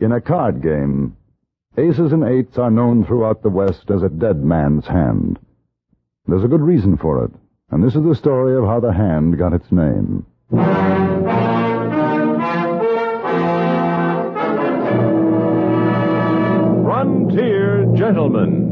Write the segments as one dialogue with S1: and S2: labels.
S1: in a card game. Aces and eights are known throughout the West as a dead man's hand. There's a good reason for it, and this is the story of how the hand got its name.
S2: Frontier Gentlemen.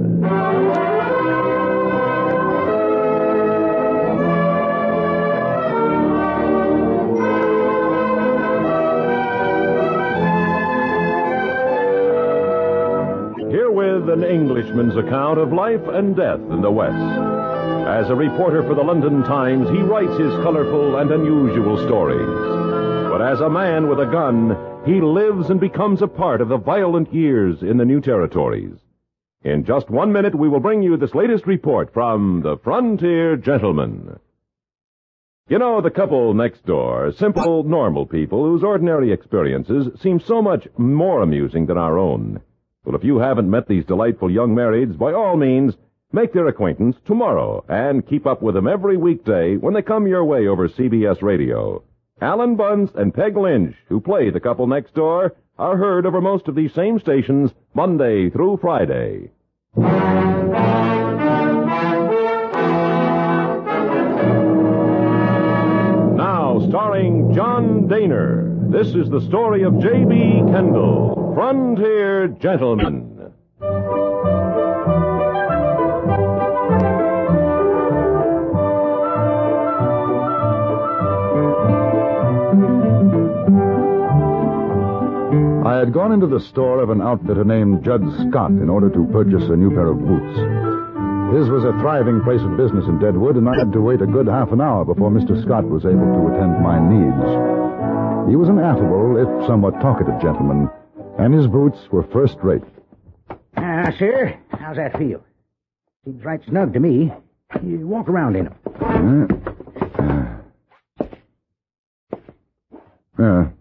S2: Herewith an Englishman's account of life and death in the West. As a reporter for the London Times, he writes his colorful and unusual stories. But as a man with a gun, he lives and becomes a part of the violent years in the new territories. In just 1 minute, we will bring you this latest report from the Frontier Gentlemen. You know, the couple next door, simple, normal people whose ordinary experiences seem so much more amusing than our own. Well, if you haven't met these delightful young marrieds, by all means, make their acquaintance tomorrow and keep up with them every weekday when they come your way over CBS Radio. Alan Bunce and Peg Lynch, who play the couple next door, are heard over most of these same stations Monday through Friday. Now, starring John Daner, this is the story of J.B. Kendall, Frontier Gentlemen.
S1: I had gone into the store of an outfitter named Judd Scott in order to purchase a new pair of boots. His was a thriving place of business in Deadwood, and I had to wait a good half an hour before Mr. Scott was able to attend to my needs. He was an affable, if somewhat talkative gentleman, and his boots were first-rate.
S3: Sir, how's that feel? Seems right snug to me. You walk around in them.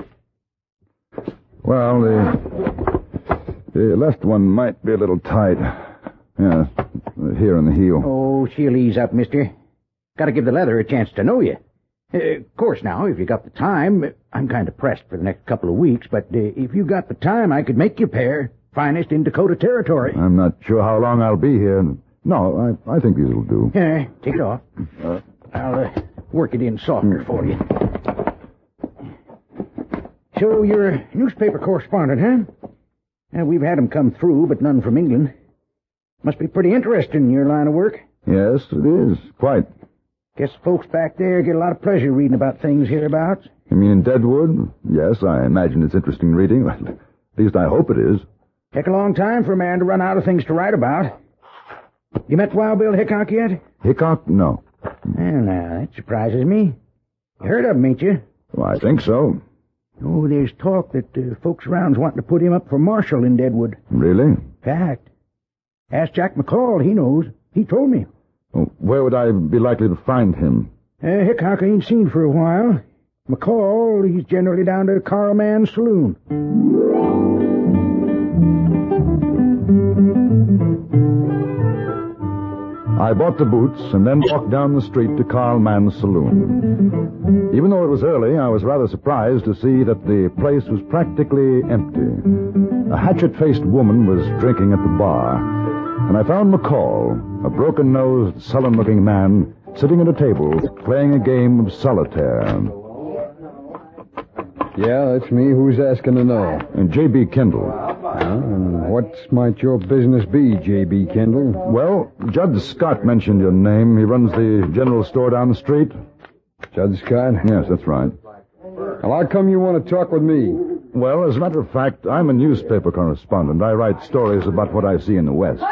S1: Well, the left one might be a little tight. Yeah, here in the heel.
S3: Oh, she'll ease up, mister. Got to give the leather a chance to know you. Of course, now, if you got the time, I'm kind of pressed for the next couple of weeks, but if you got the time, I could make you a pair. Finest in Dakota Territory.
S1: I'm not sure how long I'll be here. No, I think these will do.
S3: Yeah, take it off. I'll work it in softer for you. So you're a newspaper correspondent, huh? We've had 'em come through, but none from England. Must be pretty interesting, your line of work.
S1: Yes, it is. Quite.
S3: Guess folks back there get a lot of pleasure reading about things hereabouts.
S1: You mean in Deadwood? Yes, I imagine it's interesting reading. At least I hope it is.
S3: Take a long time for a man to run out of things to write about. You met Wild Bill Hickok yet?
S1: Hickok? No.
S3: Well, now, that surprises me. You heard of him, ain't you?
S1: Well, I think so.
S3: Oh, there's talk that folks around's wanting to put him up for marshal in Deadwood.
S1: Really?
S3: Fact. Ask Jack McCall, he knows. He told me.
S1: Well, where would I be likely to find him?
S3: Hickok ain't seen for a while. McCall, he's generally down to Carl Mann's saloon.
S1: I bought the boots and then walked down the street to Carl Mann's saloon. Even though it was early, I was rather surprised to see that the place was practically empty. A hatchet-faced woman was drinking at the bar, and I found McCall, a broken-nosed, sullen-looking man, sitting at a table playing a game of solitaire.
S4: Yeah, that's me. Who's asking to know?
S1: And J.B. Kendall.
S4: And what might your business be, J.B. Kendall?
S1: Well, Judd Scott mentioned your name. He runs the general store down the street.
S4: Judd Scott?
S1: Yes, that's right.
S4: Well, how come you want to talk with me?
S1: Well, as a matter of fact, I'm a newspaper correspondent. I write stories about what I see in the West.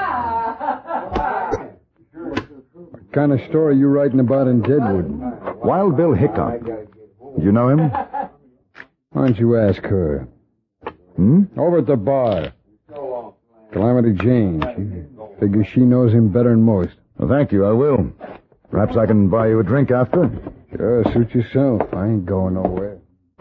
S4: What kind of story are you writing about in Deadwood?
S1: Wild Bill Hickok. You know him?
S4: Why don't you ask her? Over at the bar. Calamity Jane. She figures she knows him better than most.
S1: Well, thank you, I will. Perhaps I can buy you a drink after?
S4: Sure, suit yourself. I ain't going nowhere.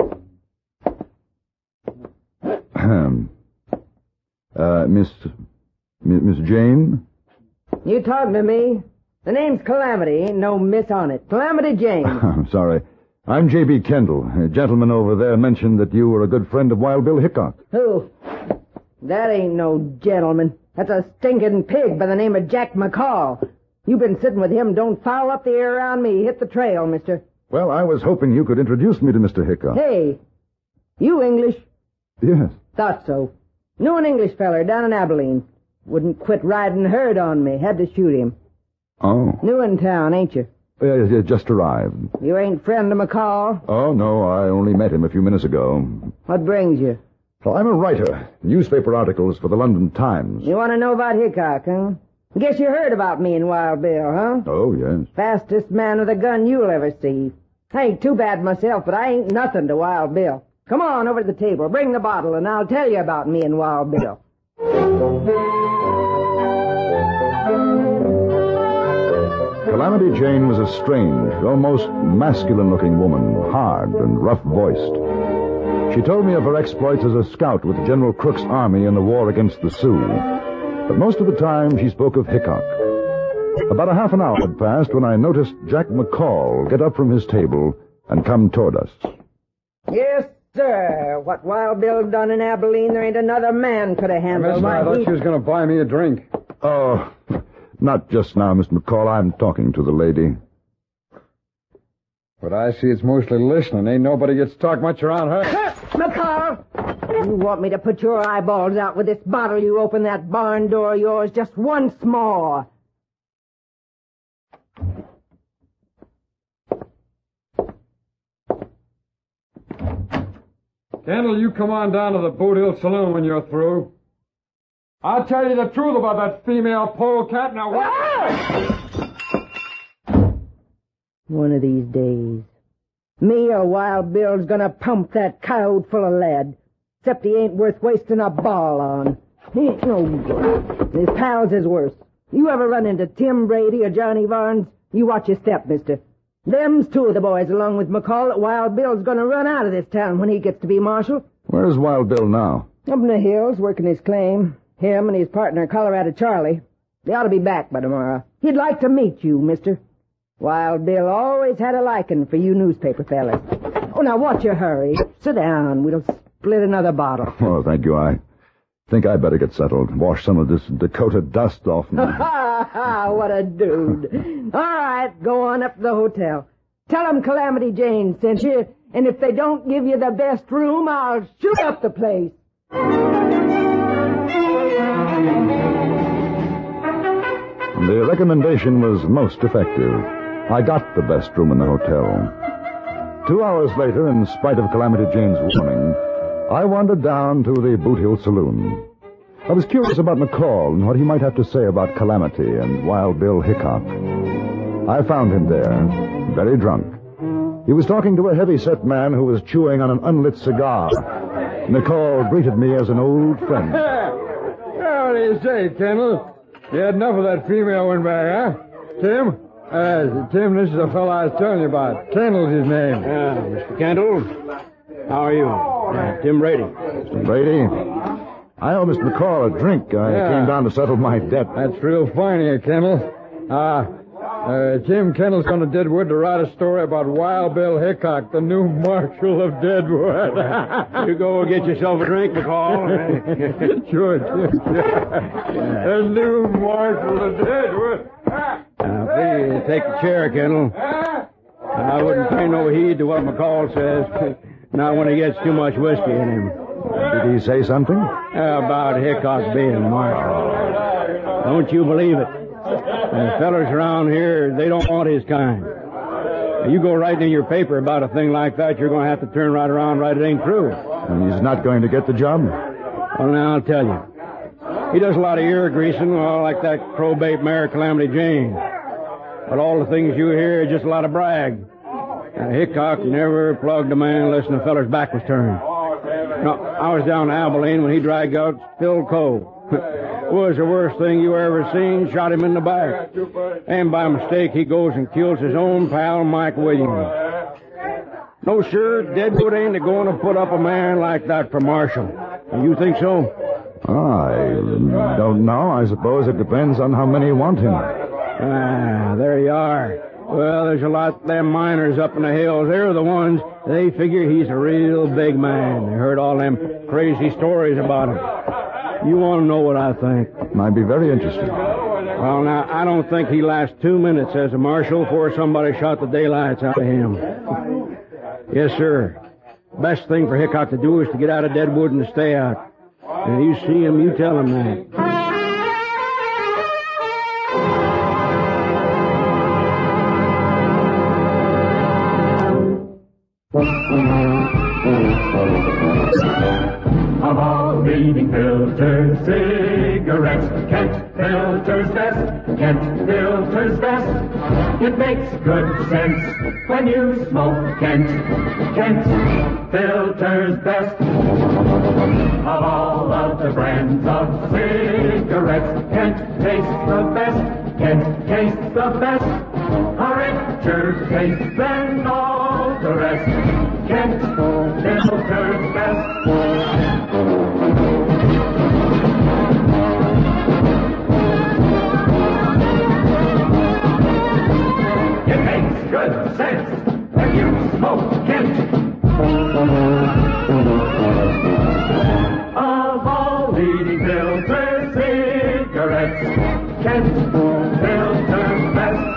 S1: Miss Jane?
S5: You talking to me? The name's Calamity. Ain't no miss on it. Calamity Jane.
S1: I'm sorry. I'm J.B. Kendall. A gentleman over there mentioned that you were a good friend of Wild Bill Hickok.
S5: Who? That ain't no gentleman. That's a stinking pig by the name of Jack McCall. You've been sitting with him. Don't foul up the air around me. Hit the trail, mister.
S1: Well, I was hoping you could introduce me to Mr. Hickok.
S5: Hey, you English?
S1: Yes.
S5: Thought so. Knew an English feller down in Abilene. Wouldn't quit riding herd on me. Had to shoot him.
S1: Oh.
S5: New in town, ain't you?
S1: Just arrived.
S5: You ain't friend of McCall?
S1: Oh, no, I only met him a few minutes ago.
S5: What brings you?
S1: Well, I'm a writer. Newspaper articles for the London Times.
S5: You want to know about Hickok, huh? Guess you heard about me and Wild Bill, huh?
S1: Oh, yes.
S5: Fastest man with a gun you'll ever see. I ain't too bad myself, but I ain't nothing to Wild Bill. Come on over to the table. Bring the bottle, and I'll tell you about me and Wild Bill.
S1: Calamity Jane was a strange, almost masculine-looking woman, hard and rough-voiced. She told me of her exploits as a scout with General Crook's army in the war against the Sioux. But most of the time, she spoke of Hickok. About a half an hour had passed when I noticed Jack McCall get up from his table and come toward us.
S5: Yes, sir. What Wild Bill done in Abilene, there ain't another man could have handled.
S4: I thought she was going to buy me a drink.
S1: Oh, not just now, Mr. McCall. I'm talking to the lady.
S4: But I see it's mostly listening. Ain't nobody gets to talk much around her.
S5: McCall! You want me to put your eyeballs out with this bottle you open that barn door of yours just once more.
S4: Kendall, you come on down to the Boot Hill Saloon when you're through. I'll tell you the truth about that female polecat. Now what?
S5: One of these days, me or Wild Bill's gonna pump that coyote full of lead. Except he ain't worth wasting a ball on. He ain't no good. His pals is worse. You ever run into Tim Brady or Johnny Varnes? You watch your step, mister. Them's two of the boys, along with McCall, that Wild Bill's gonna run out of this town when he gets to be marshal.
S1: Where's Wild Bill now?
S5: Up in the hills, working his claim. Him and his partner, Colorado Charlie. They ought to be back by tomorrow. He'd like to meet you, mister. Wild Bill always had a liking for you newspaper fellas. Oh, now watch your hurry. Sit down. We'll split another bottle.
S1: Oh, thank you. I think I'd better get settled. Wash some of this Dakota dust off me.
S5: What a dude. All right, go on up to the hotel. Tell them Calamity Jane sent you, and if they don't give you the best room, I'll shoot up the place.
S1: The recommendation was most effective. I got the best room in the hotel. 2 hours later, in spite of Calamity Jane's warning, I wandered down to the Boot Hill Saloon. I was curious about McCall and what he might have to say about Calamity and Wild Bill Hickok. I found him there, very drunk. He was talking to a heavy-set man who was chewing on an unlit cigar. McCall greeted me as an old friend.
S4: What do you say, Kendall? You had enough of that female windbag, huh? Tim? Tim, this is the fellow I was telling you about. Kendall's his name.
S6: Mr. Kendall, how are you? Tim Brady.
S1: Mr. Brady, I owe Mr. McCall a drink. I came down to settle my debt.
S4: That's real fine of you, Kendall. Jim Kendall's going to Deadwood to write a story about Wild Bill Hickok, the new marshal of Deadwood.
S6: You go get yourself a drink, McCall.
S4: Sure, Jim. The new marshal of Deadwood.
S6: Please take a chair, Kendall. I wouldn't pay no heed to what McCall says. Not when he gets too much whiskey in him.
S1: Did he say something?
S6: About Hickok being marshal. Don't you believe it? The fellas around here, they don't want his kind. You go writing in your paper about a thing like that, you're going to have to turn right around right it ain't true.
S1: And he's not going to get the job?
S6: Well, now, I'll tell you. He does a lot of ear greasing, like that crowbait mare Calamity Jane. But all the things you hear are just a lot of brag. Hickok never plugged a man unless the feller's back was turned. No, I was down in Abilene when he dragged out Phil Cole. Was the worst thing you ever seen, shot him in the back. And by mistake, he goes and kills his own pal, Mike Williams. No, sure, Deadwood ain't going to put up a man like that for marshal. You think so?
S1: I don't know. I suppose it depends on how many want him.
S6: There you are. Well, there's a lot of them miners up in the hills. They're the ones, they figure he's a real big man. They heard all them crazy stories about him. You want to know what I think?
S1: Might be very interesting.
S6: Well, now, I don't think he lasts 2 minutes as a marshal before somebody shot the daylights out of him. Yes, sir. Best thing for Hickok to do is to get out of Deadwood and stay out. And you see him, you tell him that.
S7: Of all leading filters, cigarettes, Kent filters best, Kent filters best. It makes good sense when you smoke Kent, Kent filters best. Of all of the brands of cigarettes, Kent tastes the best, Kent tastes the best. A richer taste than all the rest, Kent filters best. It makes good sense when you smoke Kent. Of all leading filter cigarettes, Kent filters best.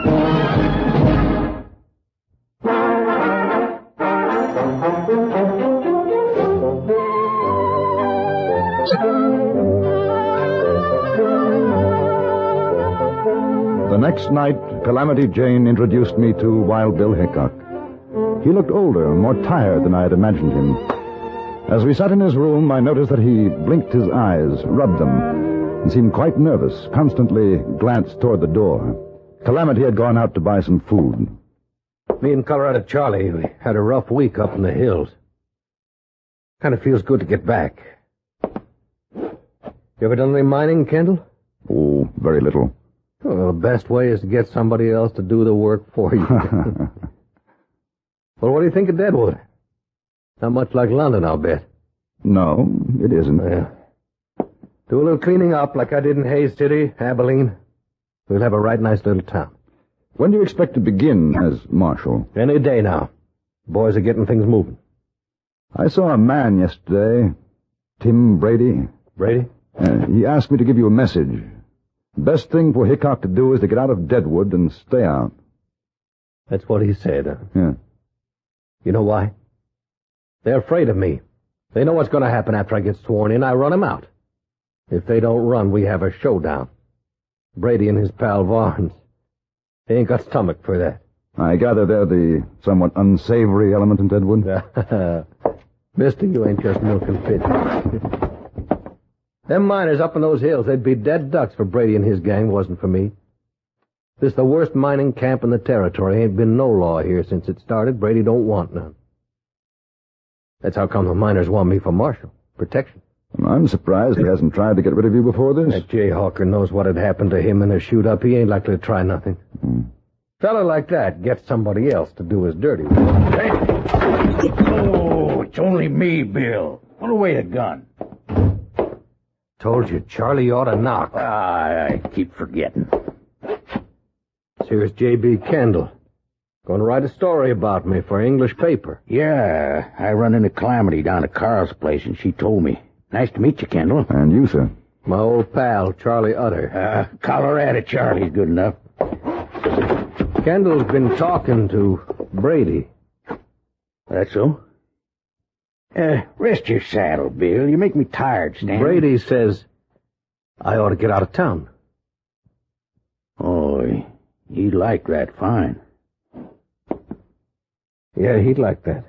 S1: The next night, Calamity Jane introduced me to Wild Bill Hickok. He looked older, more tired than I had imagined him. As we sat in his room, I noticed that he blinked his eyes, rubbed them, and seemed quite nervous, constantly glanced toward the door. Calamity had gone out to buy some food.
S8: Me and Colorado Charlie, we had a rough week up in the hills. Kind of feels good to get back. You ever done any mining, Kendall?
S1: Oh, very little.
S8: Well, the best way is to get somebody else to do the work for you. Well, what do you think of Deadwood? Not much like London, I'll bet.
S1: No, it isn't.
S8: Yeah. Do a little cleaning up like I did in Hayes City, Abilene. We'll have a right nice little town.
S1: When do you expect to begin as marshal?
S8: Any day now. Boys are getting things moving.
S1: I saw a man yesterday, Tim Brady.
S8: Brady?
S1: He asked me to give you a message. Best thing for Hickok to do is to get out of Deadwood and stay out.
S8: That's what he said, huh?
S1: Yeah.
S8: You know why? They're afraid of me. They know what's going to happen after I get sworn in. I run them out. If they don't run, we have a showdown. Brady and his pal Varnes. They ain't got stomach for that.
S1: I gather they're the somewhat unsavory element in Deadwood.
S8: Mister, you ain't just milking pigeons. Them miners up in those hills, they'd be dead ducks for Brady and his gang, wasn't for me. This is the worst mining camp in the territory. Ain't been no law here since it started. Brady don't want none. That's how come the miners want me for marshal. Protection.
S1: I'm surprised he hasn't tried to get rid of you before this.
S8: That Jayhawker knows what had happened to him in a shoot-up. He ain't likely to try nothing. Fella like that gets somebody else to do his dirty work.
S3: Hey. Oh, it's only me, Bill. Put away the gun.
S8: Told you, Charlie, you ought to knock.
S3: I keep forgetting.
S8: Here's J.B. Kendall. Going to write a story about me for English paper.
S3: Yeah, I run into Calamity down at Carl's place, and she told me. Nice to meet you, Kendall.
S1: And you, sir.
S8: My old pal, Charlie Utter.
S3: Colorado Charlie's good enough.
S8: Kendall's been talking to Brady.
S3: That's so? Rest your saddle, Bill. You make me tired, Stan.
S8: Brady says I ought to get out of town.
S3: Oh, he'd like that fine.
S8: Yeah, he'd like that.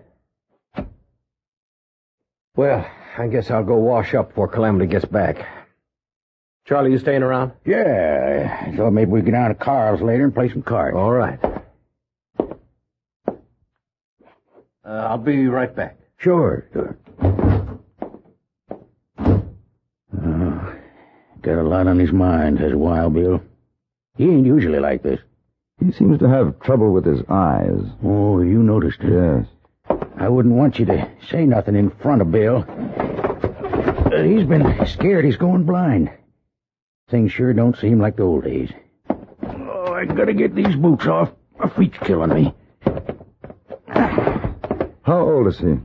S8: Well, I guess I'll go wash up before Calamity gets back. Charlie, you staying around?
S3: Yeah, I thought maybe we'd get down to Carl's later and play some cards.
S8: All right. I'll be right back.
S3: Sure. Got a lot on his mind, has Wild Bill. He ain't usually like this.
S1: He seems to have trouble with his eyes.
S3: Oh, you noticed it.
S1: Yes.
S3: I wouldn't want you to say nothing in front of Bill. He's been scared he's going blind. Things sure don't seem like the old days. Oh, I gotta get these boots off. My feet's killing me.
S1: How old is he?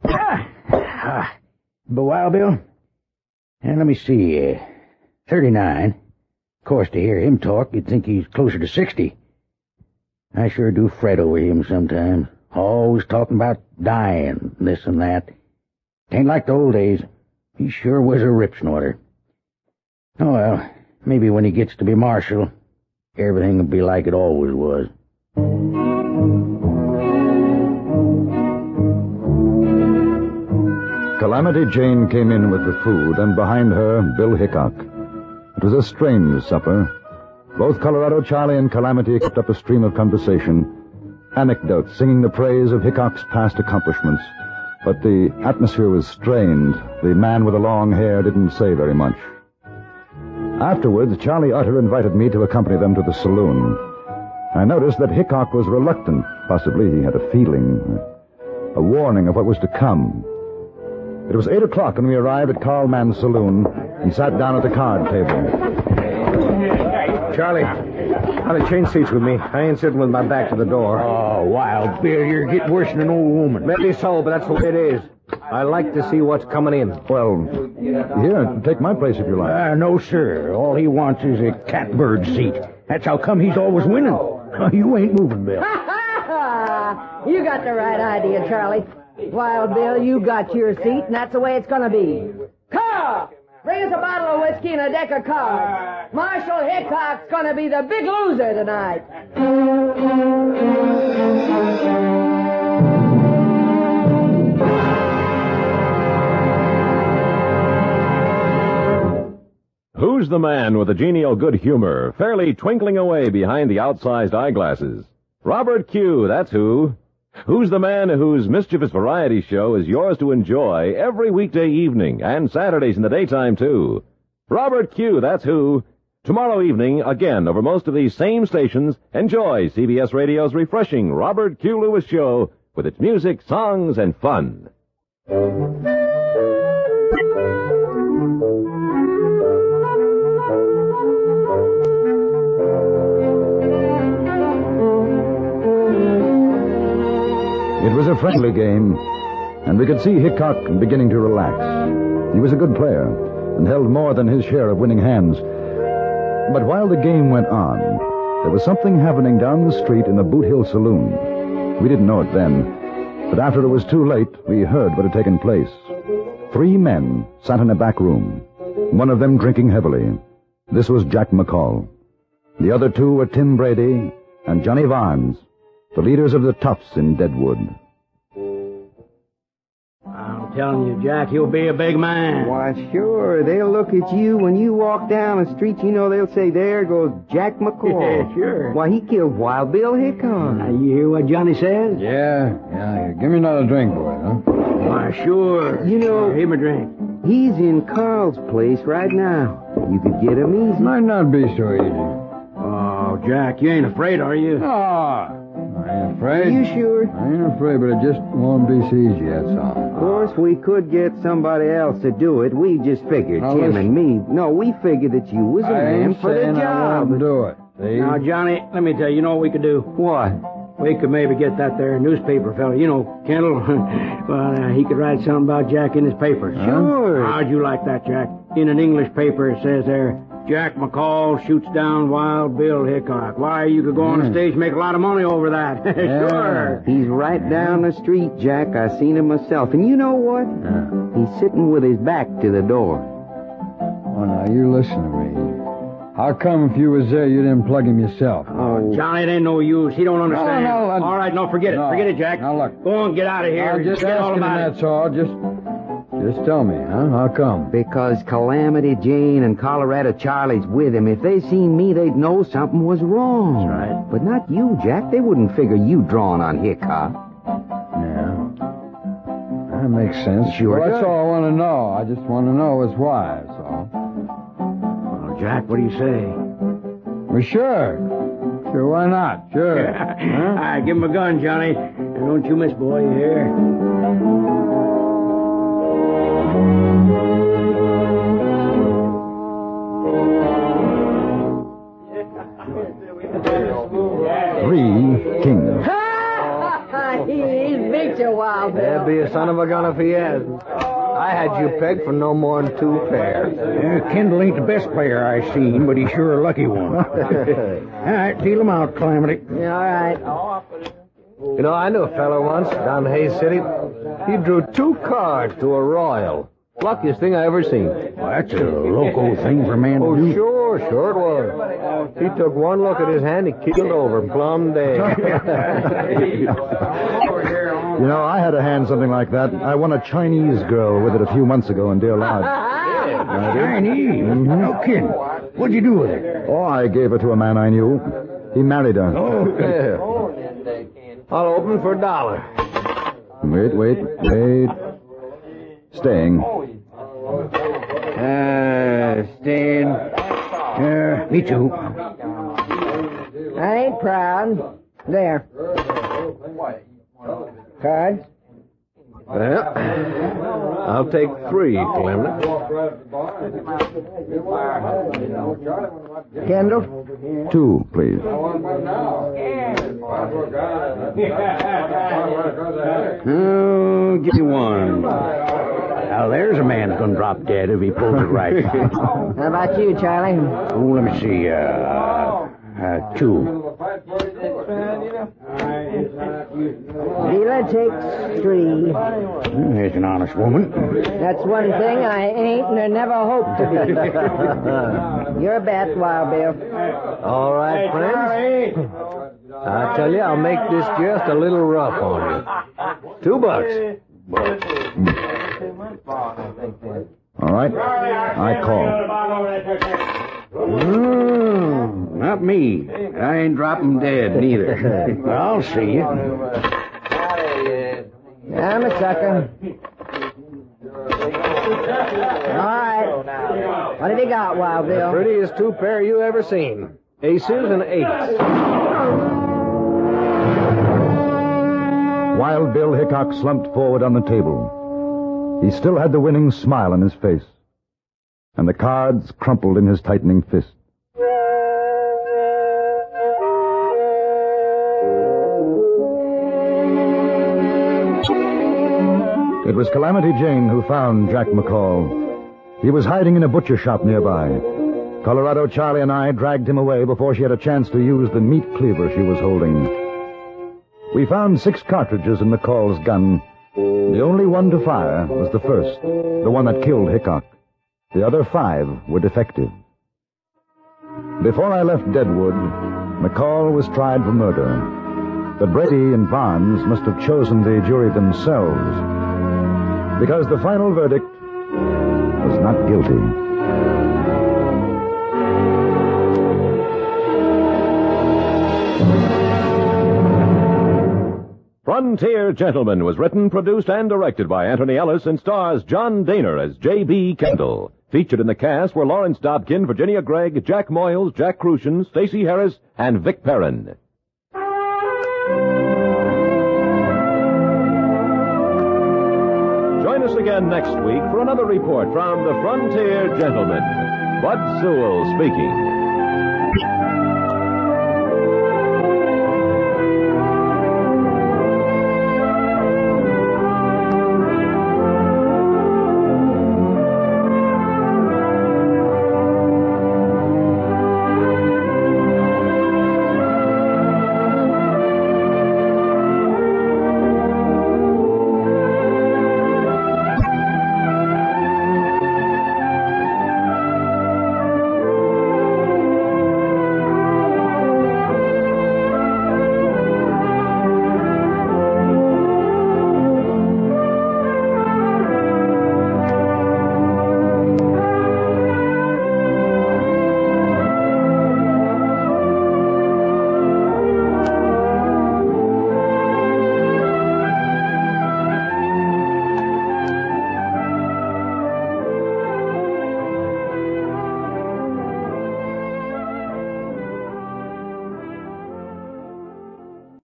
S3: But Wild Bill? And let me see. 39. Of course, to hear him talk, you'd think he's closer to 60. I sure do fret over him sometimes. Always talking about dying, this and that. Ain't like the old days. He sure was a rip snorter. Oh, well, maybe when he gets to be marshal, everything will be like it always was.
S1: Calamity Jane came in with the food, and behind her, Bill Hickok. It was a strange supper. Both Colorado Charlie and Calamity kept up a stream of conversation, anecdotes singing the praise of Hickok's past accomplishments. But the atmosphere was strained. The man with the long hair didn't say very much. Afterwards, Charlie Utter invited me to accompany them to the saloon. I noticed that Hickok was reluctant. Possibly he had a feeling, a warning of what was to come. It was 8 o'clock when we arrived at Carl Mann's saloon and sat down at the card table.
S8: Charlie, how to change seats with me? I ain't sitting with my back to the door.
S3: Oh, Wild Bill, you're getting worse than an old woman.
S8: Maybe so, but that's the way it is. I like to see what's coming in.
S1: Well, here, take my place if you like.
S3: No, sir. All he wants is a catbird seat. That's how come he's always winning. You ain't moving, Bill.
S5: You got the right idea, Charlie. Wild Bill, you got your seat, and that's the way it's going to be. Carl, bring us a bottle of whiskey and a deck of cards. Marshal Hickok's going to be the big loser tonight.
S2: Who's the man with the genial good humor, fairly twinkling away behind the outsized eyeglasses? Robert Q, that's who. Who's the man whose mischievous variety show is yours to enjoy every weekday evening and Saturdays in the daytime, too? Robert Q, that's who. Tomorrow evening, again, over most of these same stations, enjoy CBS Radio's refreshing Robert Q. Lewis Show with its music, songs, and fun.
S1: It was a friendly game, and we could see Hickok beginning to relax. He was a good player and held more than his share of winning hands. But while the game went on, there was something happening down the street in the Boot Hill Saloon. We didn't know it then, but after it was too late, we heard what had taken place. 3 men sat in a back room, one of them drinking heavily. This was Jack McCall. The other 2 were Tim Brady and Johnny Varnes, the leaders of the Toughs in Deadwood.
S6: I'm telling you, Jack, he'll be a big man.
S9: Why, sure. They'll look at you when you walk down the street. You know, they'll say, there goes Jack McCall.
S6: Yeah, sure.
S9: Why, he killed Wild Bill Hickok.
S6: Now, you hear what Johnny says?
S4: Yeah. Give me another drink, boy, huh?
S6: Why, sure.
S9: You know-
S6: Here, give him a drink.
S9: He's in Carl's place right now. You could get him easy.
S4: Might not be so easy.
S6: Oh, Jack, you ain't afraid, are you?
S4: Ah, I ain't afraid.
S9: You sure?
S4: I ain't afraid, but it just won't be so easy, that's all.
S9: Of course, we could get somebody else to do it. We just figured,
S4: Now,
S9: Tim
S4: listen.
S9: and me. No, we figured that you was a
S4: I
S9: man
S4: ain't
S9: for the
S4: saying I
S9: job.
S4: won't do it. See?
S6: Now, Johnny, let me tell you, you know what we could do?
S9: What?
S6: We could maybe get that there newspaper fella, you know, Kendall. Well, he could write something about Jack in his paper.
S9: Sure.
S6: How'd you like that, Jack? In an English paper, it says there, Jack McCall shoots down Wild Bill Hickok. Why, you could go on the stage and make a lot of money over that. Sure.
S9: He's right down the street, Jack. I seen him myself. And you know what? He's sitting with his back to the door.
S4: Oh, now, you listen to me. How come if you was there, you didn't plug him yourself?
S9: Oh,
S6: Johnny, it ain't no use. He don't understand.
S4: No,
S6: All right, no, forget
S4: no.
S6: it. Forget it, Jack.
S4: Now, look.
S6: Go on, get out of here.
S4: Now, just
S6: Forget all
S4: asking him,
S6: about it.
S4: that's all. Just tell me, huh? How come?
S9: because Calamity Jane and Colorado Charlie's with him. If they seen me, they'd know something was wrong.
S6: That's right.
S9: But not you, Jack. They wouldn't figure you drawing on Hickok.
S4: Yeah. That makes sense.
S9: Sure
S4: Well, that's
S9: does.
S4: all I want to know. I just want to know is why, that's all.
S6: Well, Jack, what do you say?
S4: Well, sure. Sure, why not? Sure.
S6: All right, give him a gun, Johnny. And don't you miss, boy, you hear?
S8: son of a gun if he hasn't. I had you pegged for no more than 2 pairs.
S3: Kendall ain't the best player I've seen, but he's sure a lucky one. All right, deal him out, Calamity.
S5: Yeah, all right.
S8: You know, I knew a feller once down in Hayes City. He drew 2 cards to a royal. Luckiest thing I ever seen.
S3: Well, that's a loco thing for a man to do.
S8: Sure it was. He took one look at his hand, he keeled over, plumb dead.
S1: You know, I had a hand something like that. I won a Chinese girl with it a few months ago in Deer Lodge.
S3: Chinese? No kidding. What'd you do with her?
S1: Oh, I gave her to a man I knew. He married her.
S3: Oh,
S8: Yeah. I'll open for $1.
S1: Wait. Staying.
S3: Stan. Me too.
S5: I ain't proud. There. Cards?
S8: Well, I'll take 3, Calamity.
S5: Kendall?
S1: 2, please.
S3: Give you 1. Now, there's a man that's going to drop dead if he pulls it right.
S5: How about you, Charlie?
S3: Oh, let me see. 2.
S5: Dealer takes 3.
S3: There's an honest woman.
S5: That's one thing I ain't and I never hope to be. Your bet, Wild Bill.
S8: All right, friends. I tell you, I'll make this just a little rough on you. $2.
S1: All right. I call.
S3: Not me. I ain't dropping dead, neither. I'll see you.
S5: I'm a sucker. All right. What have you got, Wild Bill?
S8: Prettiest 2 pair you ever seen. Aces and 8s.
S1: Wild Bill Hickok slumped forward on the table. He still had the winning smile on his face, and the cards crumpled in his tightening fist. It was Calamity Jane who found Jack McCall. He was hiding in a butcher shop nearby. Colorado Charlie and I dragged him away before she had a chance to use the meat cleaver she was holding. We found 6 cartridges in McCall's gun. The only one to fire was the first, the one that killed Hickok. The other 5 were defective. Before I left Deadwood, McCall was tried for murder. But Brady and Barnes must have chosen the jury themselves, because the final verdict was not guilty.
S2: Frontier Gentlemen was written, produced, and directed by Anthony Ellis and stars John Daner as J.B. Kendall. Featured in the cast were Lawrence Dobkin, Virginia Gregg, Jack Moyles, Jack Crucian, Stacey Harris, and Vic Perrin. Join us again next week for another report from the Frontier Gentlemen. Bud Sewell speaking.